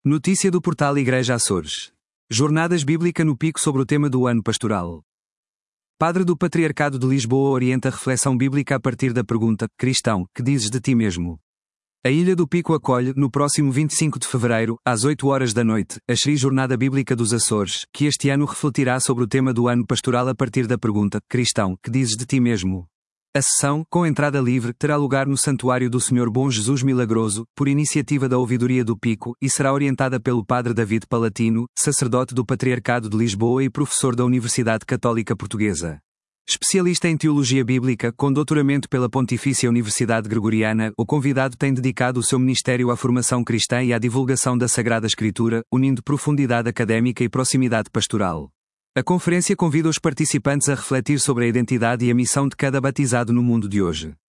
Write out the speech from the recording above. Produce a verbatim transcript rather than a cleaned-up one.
Notícia do portal Igreja Açores. Jornadas Bíblica no Pico sobre o tema do ano pastoral. Padre do Patriarcado de Lisboa orienta a reflexão bíblica a partir da pergunta: cristão, que dizes de ti mesmo? A Ilha do Pico acolhe, no próximo vinte e cinco de fevereiro, às oito horas da noite, a Xeri Jornada Bíblica dos Açores, que este ano refletirá sobre o tema do ano pastoral a partir da pergunta: cristão, que dizes de ti mesmo? A sessão, com entrada livre, terá lugar no Santuário do Senhor Bom Jesus Milagroso, por iniciativa da Ouvidoria do Pico, e será orientada pelo Padre David Palatino, sacerdote do Patriarcado de Lisboa e professor da Universidade Católica Portuguesa. Especialista em Teologia Bíblica, com doutoramento pela Pontifícia Universidade Gregoriana, o convidado tem dedicado o seu ministério à formação cristã e à divulgação da Sagrada Escritura, unindo profundidade académica e proximidade pastoral. A conferência convida os participantes a refletir sobre a identidade e a missão de cada batizado no mundo de hoje.